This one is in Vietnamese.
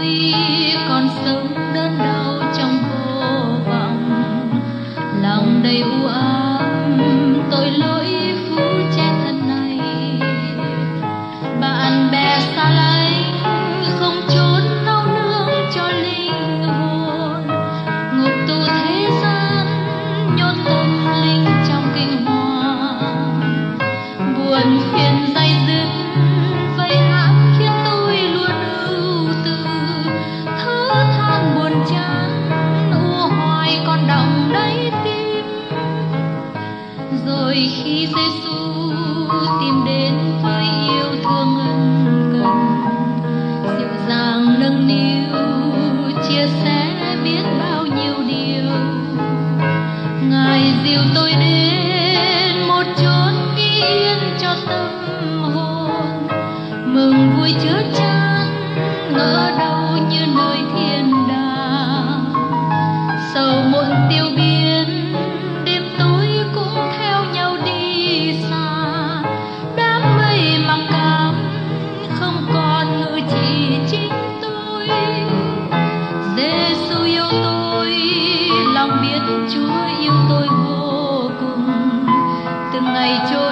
tôi còn sống đơn đau trong vô vọng, lòng đầy u ám tội lỗi phú che thân này. Bạn bè xa lánh không chốn nấu nương cho linh hồn, ngục tù thế gian nhốt tâm linh trong kinh hoàng. Buồn phiền day dứt vây ám khiến tôi luôn ưu tư, thở than buồn chán u hoài còn đọng đáy tim. Rồi khi Giêsu tìm đến với yêu thương ân cần, dịu dàng nâng niu chia sẻ biết bao nhiêu điều, Ngài dìu tôi đến một chốn yên cho tâm hồn, mừng vui chứa chan ngỡ đâu như nơi thiên đàng. Sầu muộn tiêu biến đêm tối cũng theo nhau đi xa, đám mây mặc cảm không còn ngự trị chính tôi. Giêsu yêu tôi, lòng biết Chúa yêu tôi vô cùng, từng ngày trôi